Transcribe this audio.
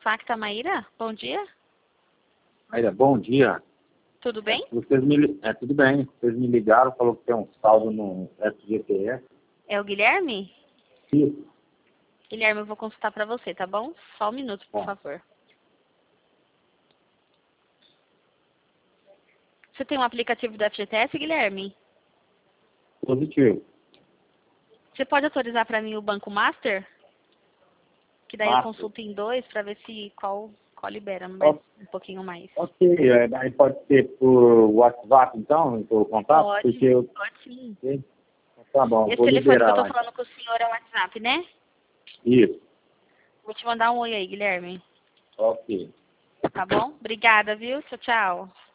Facta Maíra, bom dia. Maíra, bom dia. Tudo bem? Tudo bem. Vocês me ligaram, falou que tem um saldo no FGTS. É o Guilherme? Isso. Guilherme, eu vou consultar para você, tá bom? Só um minuto, por favor. Você tem um aplicativo do FGTS, Guilherme? Positivo. Você pode autorizar para mim o Banco Master? Que daí eu consulto em dois para ver se qual libera, mas um pouquinho mais. Ok, aí pode ser por WhatsApp então, por contato? Pode, pode sim. Tá bom, Esse vou telefone que eu liberar tô lá. falando com o senhor é o WhatsApp, né? Isso. Vou te mandar um oi aí, Guilherme. Ok. Tá bom? Obrigada, viu? Tchau, tchau.